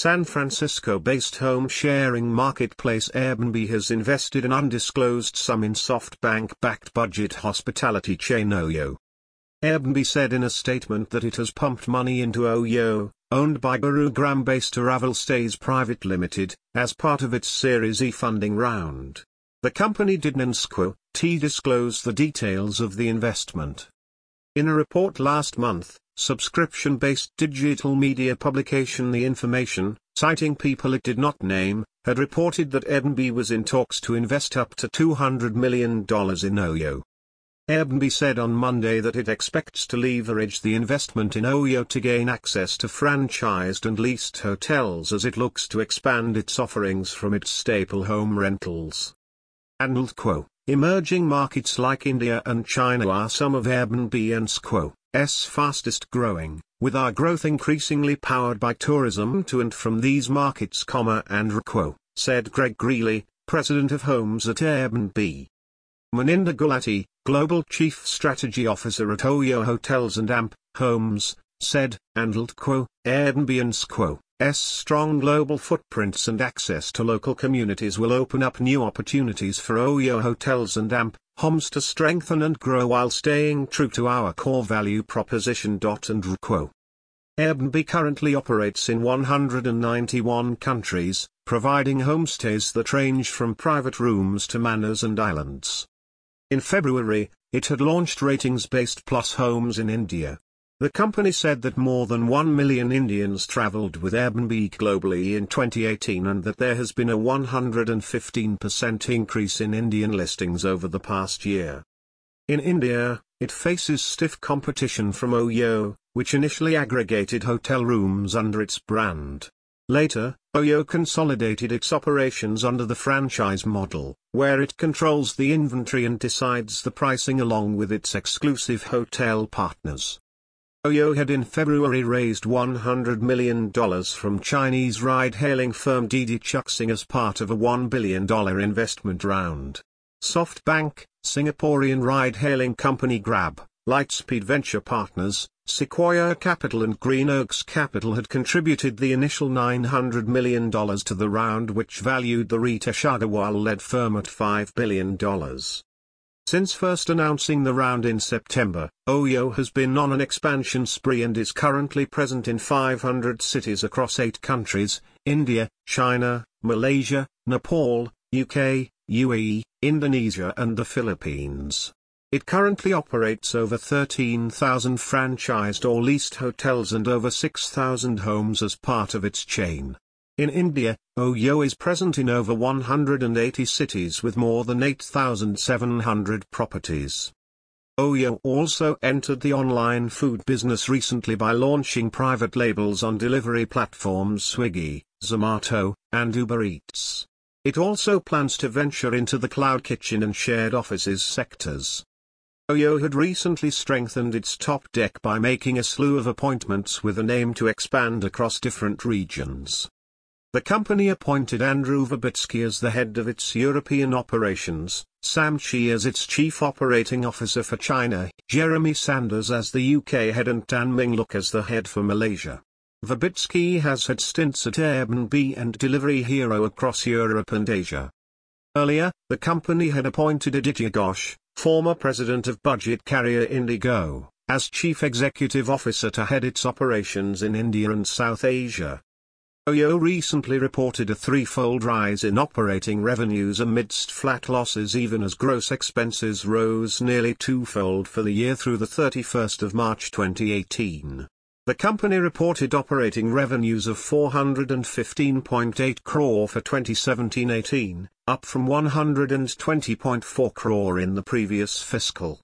San Francisco-based home-sharing marketplace Airbnb has invested an undisclosed sum in SoftBank-backed budget hospitality chain OYO. Airbnb said in a statement that it has pumped money into OYO, owned by Gurugram-based Araval Stays Private Limited, as part of its Series E funding round. The company did not disclose the details of the investment. In a report last month, subscription-based digital media publication The Information, citing people it did not name, had reported that Airbnb was in talks to invest up to $200 million in OYO. Airbnb said on Monday that it expects to leverage the investment in OYO to gain access to franchised and leased hotels as it looks to expand its offerings from its staple home rentals. Emerging markets like India and China are some of Airbnb's fastest growing, with our growth increasingly powered by tourism to and from these markets, said Greg Greeley, president of Homes at Airbnb. Maninder Gulati, Global Chief Strategy Officer at OYO Hotels and AMP Homes, said, Airbnb's strong global footprints and access to local communities will open up new opportunities for OYO Hotels and AMP Homes to strengthen and grow while staying true to our core value proposition. Airbnb currently operates in 191 countries, providing homestays that range from private rooms to manors and islands. In February, it had launched ratings-based Plus Homes in India. The company said that more than 1 million Indians traveled with Airbnb globally in 2018 and that there has been a 115% increase in Indian listings over the past year. In India, it faces stiff competition from OYO, which initially aggregated hotel rooms under its brand. Later, OYO consolidated its operations under the franchise model, where it controls the inventory and decides the pricing along with its exclusive hotel partners. OYO had in February raised $100 million from Chinese ride-hailing firm Didi Chuxing as part of a $1 billion investment round. SoftBank, Singaporean ride-hailing company Grab, Lightspeed Venture Partners, Sequoia Capital and Green Oaks Capital had contributed the initial $900 million to the round, which valued the Ritesh Agarwal-led firm at $5 billion. Since first announcing the round in September, OYO has been on an expansion spree and is currently present in 500 cities across 8 countries: India, China, Malaysia, Nepal, UK, UAE, Indonesia and the Philippines. It currently operates over 13,000 franchised or leased hotels and over 6,000 homes as part of its chain. In India, OYO is present in over 180 cities with more than 8,700 properties. OYO also entered the online food business recently by launching private labels on delivery platforms Swiggy, Zomato, and Uber Eats. It also plans to venture into the cloud kitchen and shared offices sectors. OYO had recently strengthened its top deck by making a slew of appointments with an aim to expand across different regions. The company appointed Andrew Verbitsky as the head of its European operations, Sam Chi as its chief operating officer for China, Jeremy Sanders as the UK head and Tan Mingluk as the head for Malaysia. Verbitsky has had stints at Airbnb and Delivery Hero across Europe and Asia. Earlier, the company had appointed Aditya Ghosh, former president of budget carrier IndiGo, as chief executive officer to head its operations in India and South Asia. OYO recently reported a threefold rise in operating revenues amidst flat losses, even as gross expenses rose nearly twofold for the year through the 31st of March 2018. The company reported operating revenues of 415.8 crore for 2017-18, up from 120.4 crore in the previous fiscal.